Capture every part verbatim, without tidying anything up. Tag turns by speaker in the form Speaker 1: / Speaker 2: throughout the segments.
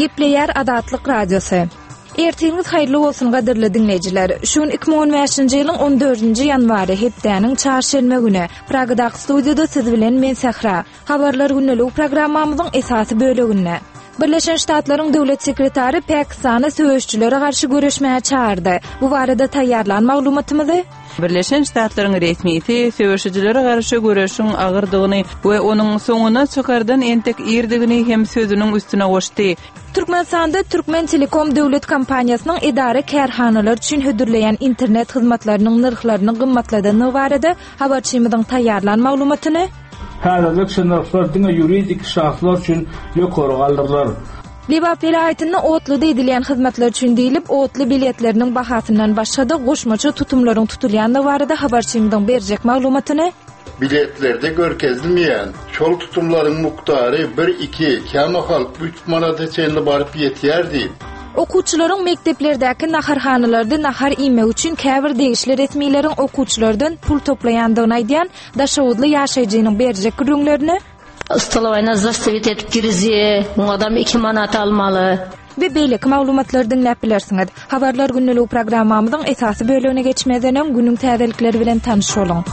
Speaker 1: Gepleyer Adatlyk Radiosu. Ertiňiz haýrly bolsun gaderli dinleýijiler. Şun iki bin on beşinji ýylyň on dördünji ýanwary hepdeniň çarşembe güni Pragadaky studiýada siz bilen men Sahra. Habarlar günnelik programmamyzyň esasy bölegine. Birleşen Ştatlaryň döwlet sekretary Pakistana söýüşçülere garşy görüşmäge çağırdy. Bu barada taýýarlan maglumatymyzy
Speaker 2: Birleşen Ştatlaryň resmiýeti söýüşçülere garşy görüşüň agyrdygyny we onuň soňuna çykardan entek ýerdigini hem sözüniň üstüne goşdy.
Speaker 1: Türkmenistanda Türkmen Telekom döwlet kompaniýasynyň idare kärhanalar üçin hödürleýän internet hyzmatlarynyň narhlaryny gymmatladygyny barada habarçymyzyň taýýarlan maglumatyny
Speaker 3: Häzirlik sınıflardyň ýuridik şahslar üçin ýokary galdyrlar.
Speaker 1: Libap vilayatyny otly diýilen hyzmatlar üçin diýilip, otly biletleriniň bahasyndan başga-da goşmaça tutumlaryň tutulýany barada habarçymyzyň berjek maglumatyny
Speaker 4: biletlerde görkezilmeýän şol tutumlaryň mukdary bir iki kämahal üç manata çenli baryp ýetýärdi.
Speaker 1: Okuwçylaryň mekteplerdäki naharhanalarda nahar ýemek üçin käbir degişli resmiýleriň okuwçylardan pul toplaýandygyny aýdýan daşawudly ýaşaýjynyň berjek gürüňlerini
Speaker 5: Ustalawyna zastavit etip girzi, bu adam iki manat almaly.
Speaker 1: Ve beýleki maglumatlar dinläp bilersiňiz. Habarlar günnelik programmamyzyň esasy bölegine geçmeden öň günüň täzelikleri bilen tanyş bolun.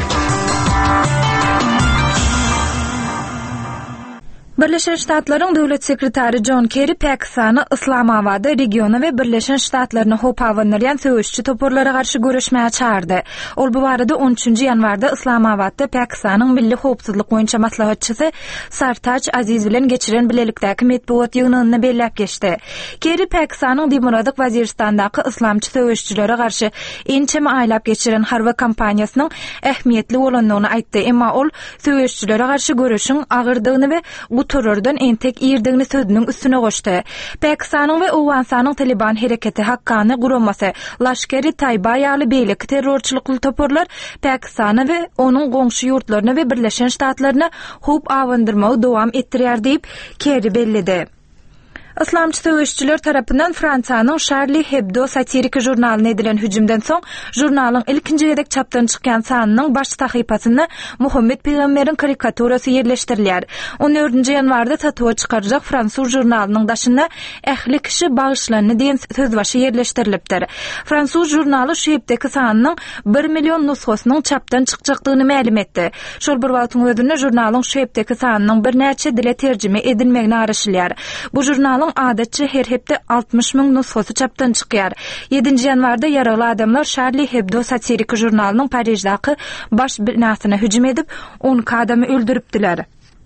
Speaker 1: Birleşen Ştatlaryň döwlet sekretary John Kerry Pakistany Islamabada regiony we Birleşen Ştatlaryny hopawanlayan söýüşçü toporlara garşy görüşmäge çağırdy. Ol bu barada on üçünji ýanwarda Islamabadda Pakistanyň milli howpsuzlyk boýunça maslahatçysy Sartaj Aziz bilen geçiren bilelikdäki medeniýet ýygynyny belläp geçdi. Kerry Pakistanyň Demokratik Waziristandaky islamçy söýüşçülere garşy ençeme aýlap geçiren harba kampaniýasynyň ähmiýetli bolanyny aýtdy. Emma ol söýüşçülere garşy görüşüň agyrdygyny we terörden entek ýerdigini sözüniň üstüne goşdy. Pakistanyň we Awganistanyň Taliban hereketi hakkany guramasy Laşkeri Tayba ýaly beýleki terrorçylykly toporlar Pakistany we onuň goňşy ýurtlaryny we Birleşen Ştatlaryny hop awandyrmagy dowam etdirýär diýip Kerry bellidi. Islamçy söýüşçüler tarapyndan Fransiýanyň Charlie Hebdo satirik jurnalyna edilen hüjümden soň jurnalyň ilkinji gedek çapdan çykýan sanynyň baş sahypasyna Muhammed Peýgamberiň karikaturasy ýerleşdirilýär. on dördünji ýanwarda satýa çykarjak Fransuz jurnalynyň daşyna ähli kişi bagyşlanyny diýen söz başy ýerleşdirilipdir. Fransuz jurnaly şu hepdeki sanynyň bir million nusxasynyň çapdan çykjakdygyny ma'lum etdi. Şol bir wagtyň özünde jurnalyň şu hepdeki sanynyň bir näçe dile terjime edilmegini araşdyrýar. Bu jurnalyň adatçı her hepde altmış min nusxasy çapdan çykýar. ýedinji ýanwarda ýaraly adamlar Charlie Hebdo satirik jurnalynyň Parijdaky baş binasyna hüjüm edip on adamy öldüripdiler.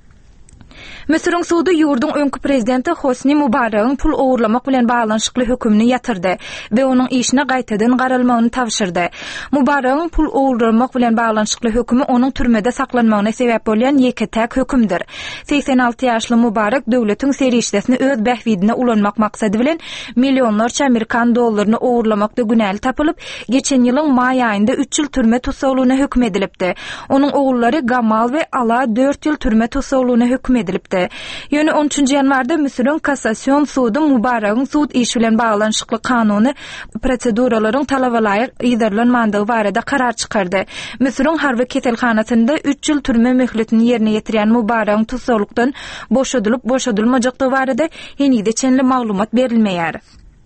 Speaker 1: Mesir'in suudu yurdun öňkü prezidenti Hosni Mubarak'ın pul oğurlamak bilen bağlanşykly hökümini yatırdı ve onun işine gaýtadan garalmagyny tapşyrdy. Mubarak'ın pul oğurlamak bilen bağlanşykly hökümi onun türmede saklanmagyna sebäp bolýan ýeketäk hökümdir. seksen alty ýaşly Mubarak döwletiň serişdesini öz bähwidine ulanmak maksady bilen milyonlarça Amerikan dollaryny oğurlamakda günäli tapylyp, geçen ýylyň may aýynda üç ýyl türme tutsaglygyna hökm edilipdi. Onun oğulları Gamal we Ala dört ýyl türme tutsaglygyna hökm edilipdi. Ýöne on üçünji ýanwarda Misirň Kassasiýon sudy Mubarak'ın suud işi bilen baglanşykly kanuny proseduralaryň talabalaýyk ýydarlanmandygy barada karar çykardy. Misirň harby keselhanasynda üç ýyl türme möhletini ýerine ýetirýän Mubarak'ın tutsaglykdan boşadylyp boşadylmajakdygy barada henüde çenli maglumat berilmeýär.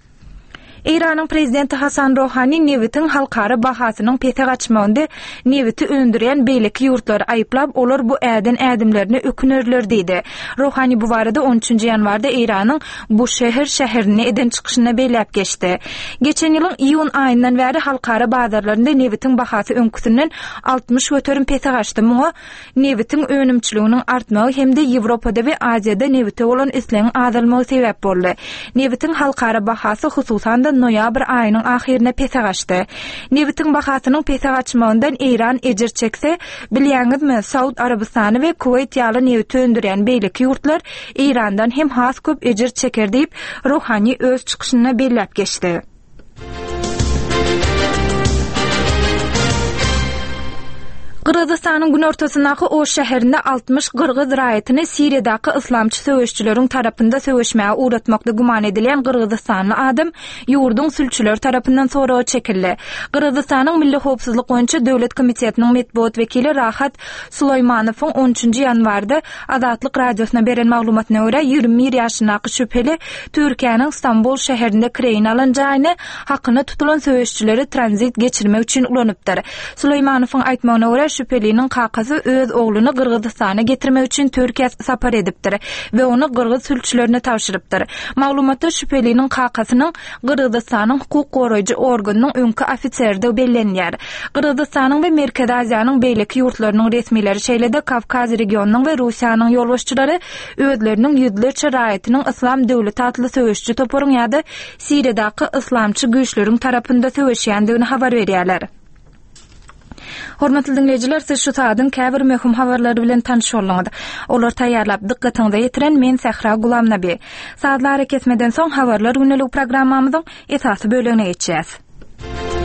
Speaker 1: İran'ın prezidenti Hasan Rohani Nevit'in halkara bahasynyň petek açmagynda Nevit'i öndüren beýleki ýurtlary aýyplap, olar bu äden ädimlerini ökünürler diýdi. Rohani bu barada on üçünji ýanwarda İran'yň bu şäher şäherine eden çykyşyna beýläp geçdi. Geçen ýylyň iýun aýyndan bäri halkara bazarlarynda Nevit'in bahasy öňküsinden altmış göterim petek açdy. Muňa Nevit'in önümçiliginiň artmagy hemde Ýewropada we Aziýada Nevit'e bolan islegiň azalmagy sebäp boldy. Nevit'in halkara bahasy hususan da noýabr aýynyň ahirine petek açdy. Nevit'in bahasynyň petek açmagyndan İran ejir çekse, bilýäňizmi, Saud Arabistany we Kuwait ýaly Nevit'i öndüren beýleki ýurtlar İrandan hem has köp ejir çeker diýip Rohani öz çykyşyna belläp geçdi. Qırgızstanyň günortasyndaky o şäherinde altmış Qırgız raýatyny Siriýadaky islamçy söwüşçüleriň tarapynda söwüşmäge uğratmakda guman edilen Qırgızstanly adam ýurdun sülçüler tarapyndan sorağa çekildi. Qırgızstanyň Milli Howpsuzlyk boýunça Döwlet Komitetiniň medeniýet wekili Rahat Sulaýmanowyň on üçünji ýanwarda Azatlyk radiosyna beren maglumatyna görä ýygrimi bir ýaşyndaky şüpheli Türkiýanyň Istanbul şäherinde kireýin alanjagyny hakyna tutulan söwüşçüleri tranzit geçirmek üçin ulanypdyr. Sulaýmanowyň aýtmagyna görä şüphelinin kakasy öz ogluny Qırgızstana getirmek üçin Türkiýe sapar edipdir we onu Qırgız sülçülerine tapşyrypdyr. Maglumatda şüphelinin kakasynyň Qırgızstanyň hukuk goraýjy organynyň öňkü ofiserde bellenýär. Qırgızstanyň we Merkez Aziýanyň beýleki ýurtlarynyň resmileri şeýlede Kavkaz regionunyň we Russiýanyň ýolbaşçylary özleriniň ýüzlerçe raýatynyň islam döwleti atly söwüşçü toporyň ýa-da Siriýadaky islamçy güýçleriň tarapynda söwüşýändigini habar berýärler. Hormatly dinleyijiler, siz şu saatın käbir möhüm habarlary bilen tanış bolňyz. Olar taýýarlap dikkatiňize ýetiren men Sahra Gulamnaby. Saatlary kesmeden soň habarlar günlük programmamyzyň esasy bölegine geçýäs.